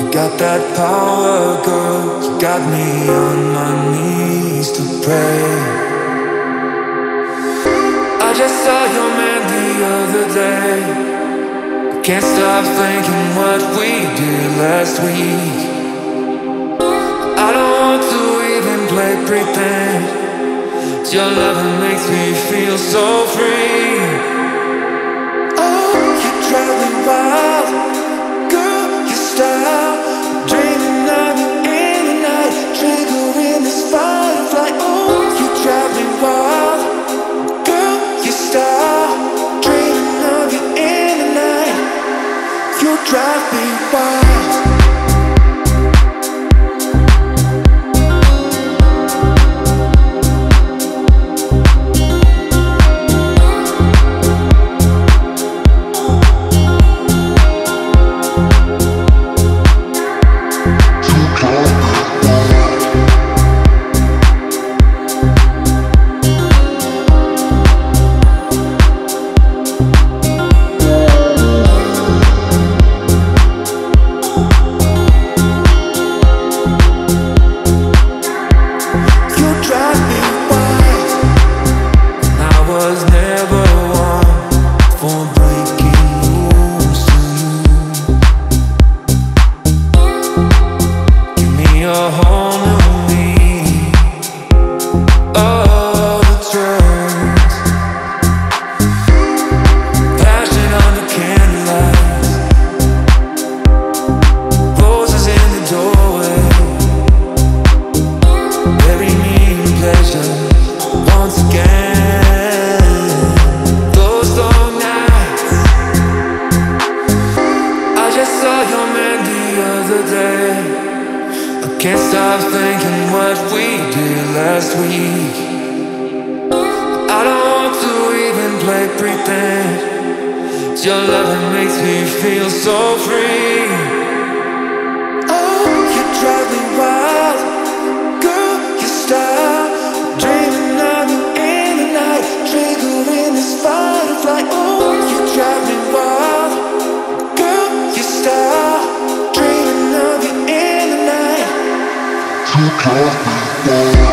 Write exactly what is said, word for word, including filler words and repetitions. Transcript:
Got that power, girl. You got me on my knees to pray. I just saw your man the other day. Can't stop thinking what we did last week. I don't want to even play pretend. Your loving makes me feel so free. Oh, you drive me wild, girl, your style. Dreaming of you in the night, triggering this firefly. Oh, you drive me wild, girl, your style. Dreaming of you in the night, you drive me wild. Can't stop thinking what we did last week. I don't want to even play pretend. Your loving makes me feel so free. Oh, you drive me wild, girl, your style. Dreaming of you in the night, triggering this firefly. Oh, you drive me wild, girl, your style. Dreaming of you in the night. You drive me wild.